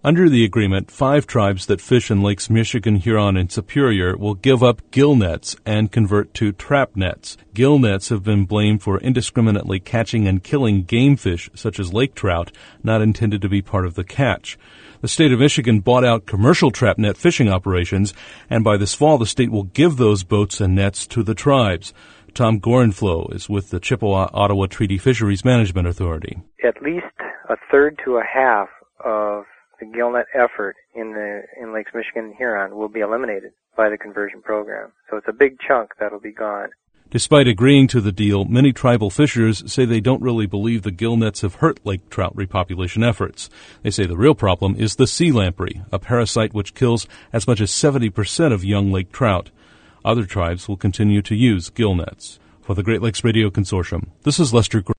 Under the agreement, 5 tribes that fish in Lakes Michigan, Huron, and Superior will give up gill nets and convert to trap nets. Gill nets have been blamed for indiscriminately catching and killing game fish, such as lake trout, not intended to be part of the catch. The state of Michigan bought out commercial trap net fishing operations, and by this fall the state will give those boats and nets to the tribes. Tom Gorenflow is with the Chippewa-Ottawa Treaty Fisheries Management Authority. At least a third to a half of the gill net effort in Lakes Michigan and Huron will be eliminated by the conversion program. So it's a big chunk that'll be gone. Despite agreeing to the deal, many tribal fishers say they don't really believe the gill nets have hurt lake trout repopulation efforts. They say the real problem is the sea lamprey, a parasite which kills as much as 70% of young lake trout. Other tribes will continue to use gill nets. For the Great Lakes Radio Consortium, this is Lester Gray.